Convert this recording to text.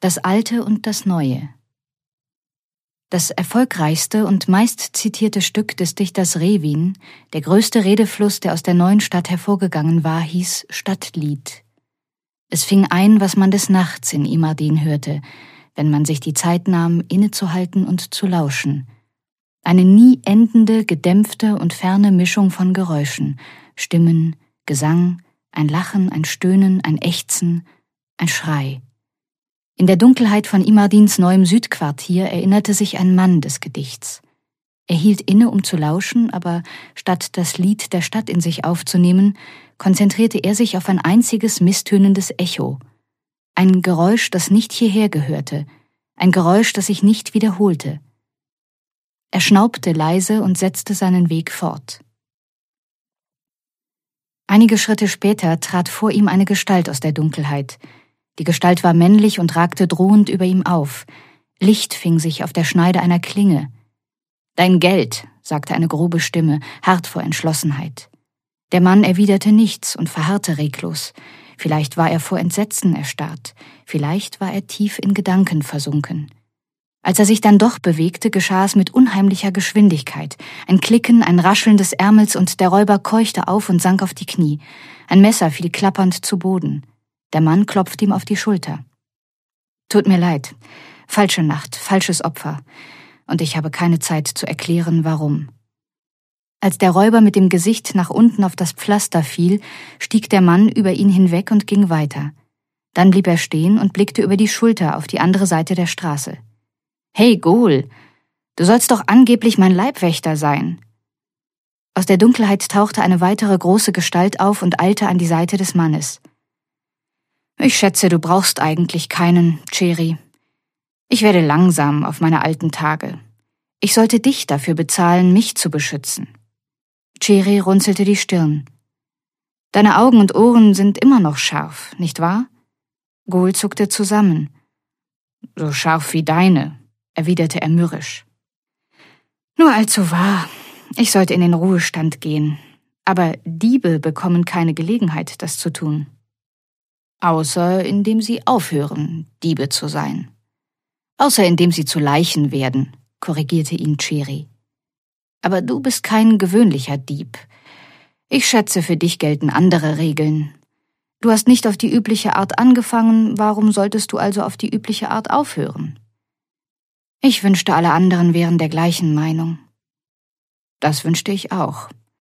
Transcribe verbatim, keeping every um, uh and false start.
Das Alte und das Neue. Das erfolgreichste und meistzitierte Stück des Dichters Revin, der größte Redefluss, der aus der neuen Stadt hervorgegangen war, hieß Stadtlied. Es fing ein, was man des Nachts in Imardin hörte, wenn man sich die Zeit nahm, innezuhalten und zu lauschen. Eine nie endende, gedämpfte und ferne Mischung von Geräuschen, Stimmen, Gesang, ein Lachen, ein Stöhnen, ein Ächzen, ein Schrei. In der Dunkelheit von Imardins neuem Südquartier erinnerte sich ein Mann des Gedichts. Er hielt inne, um zu lauschen, aber statt das Lied der Stadt in sich aufzunehmen, konzentrierte er sich auf ein einziges misstönendes Echo. Ein Geräusch, das nicht hierher gehörte, ein Geräusch, das sich nicht wiederholte. Er schnaubte leise und setzte seinen Weg fort. Einige Schritte später trat vor ihm eine Gestalt aus der Dunkelheit. Die Gestalt war männlich und ragte drohend über ihm auf. Licht fing sich auf der Schneide einer Klinge. »Dein Geld«, sagte eine grobe Stimme, hart vor Entschlossenheit. Der Mann erwiderte nichts und verharrte reglos. Vielleicht war er vor Entsetzen erstarrt, vielleicht war er tief in Gedanken versunken. Als er sich dann doch bewegte, geschah es mit unheimlicher Geschwindigkeit. Ein Klicken, ein Rascheln des Ärmels und der Räuber keuchte auf und sank auf die Knie. Ein Messer fiel klappernd zu Boden. Der Mann klopfte ihm auf die Schulter. »Tut mir leid. Falsche Nacht, falsches Opfer. Und ich habe keine Zeit zu erklären, warum.« Als der Räuber mit dem Gesicht nach unten auf das Pflaster fiel, stieg der Mann über ihn hinweg und ging weiter. Dann blieb er stehen und blickte über die Schulter auf die andere Seite der Straße. »Hey, Ghoul, du sollst doch angeblich mein Leibwächter sein.« Aus der Dunkelheit tauchte eine weitere große Gestalt auf und eilte an die Seite des Mannes. »Ich schätze, du brauchst eigentlich keinen, Cherry. Ich werde langsam auf meine alten Tage. Ich sollte dich dafür bezahlen, mich zu beschützen.« Cherry runzelte die Stirn. »Deine Augen und Ohren sind immer noch scharf, nicht wahr?« Ghoul zuckte zusammen. »So scharf wie deine«, erwiderte er mürrisch. »Nur allzu wahr. Ich sollte in den Ruhestand gehen. Aber Diebe bekommen keine Gelegenheit, das zu tun. Außer indem sie aufhören, Diebe zu sein. Außer indem sie zu Leichen werden«, korrigierte ihn Cherry. »Aber du bist kein gewöhnlicher Dieb. Ich schätze, für dich gelten andere Regeln. Du hast nicht auf die übliche Art angefangen, warum solltest du also auf die übliche Art aufhören? Ich wünschte, alle anderen wären der gleichen Meinung.« »Das wünschte ich auch«,